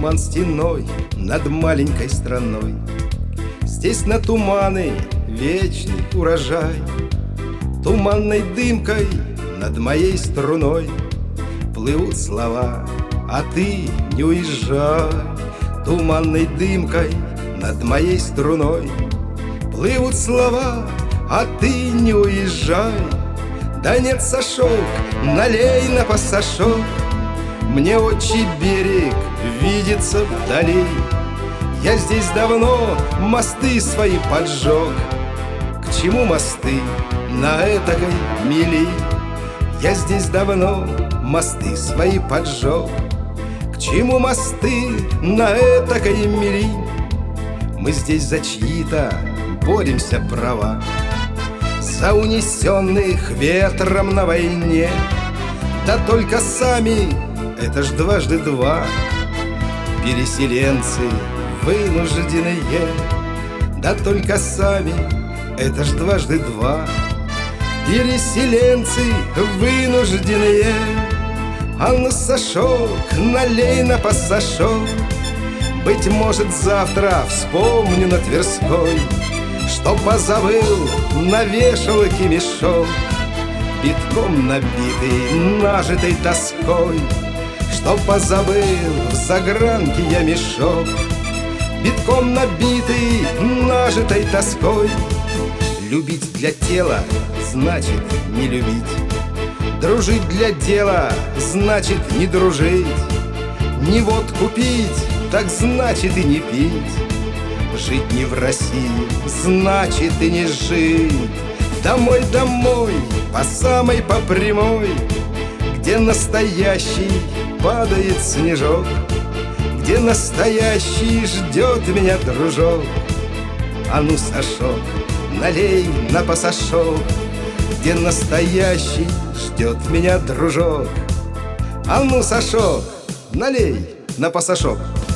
Туман стеной над маленькой страной. Здесь на туманы вечный урожай. Туманной дымкой над моей струной плывут слова, а ты не уезжай. Туманной дымкой над моей струной плывут слова, а ты не уезжай. Да нет, Сашок, налей на пасашок, мне отчий берег видится вдали. Я здесь давно мосты свои поджег. К чему мосты на этакой мели? Я здесь давно мосты свои поджег. К чему мосты на этакой мели? Мы здесь за чьи-то боремся права, за унесенных ветром на войне. Да только сами это ж дважды два, переселенцы вынужденные. Да только сами это ж дважды два, переселенцы вынужденные. А ну, Сашок, налей на пасашок, быть может, завтра вспомню на Тверской, что позабыл на вешалке мешок, битком набитый нажитой тоской. Что позабыл в загранке я мешок, битком набитый нажитой тоской. Любить для тела значит не любить, дружить для дела значит не дружить. Не водку пить, так значит и не пить. Жить не в России, значит и не жить. Домой, домой, по самой по прямой, где настоящий падает снежок, где настоящий ждет меня дружок. А ну, Сашок, налей на пасашок, где настоящий ждет меня дружок. А ну, Сашок, налей на пасашок.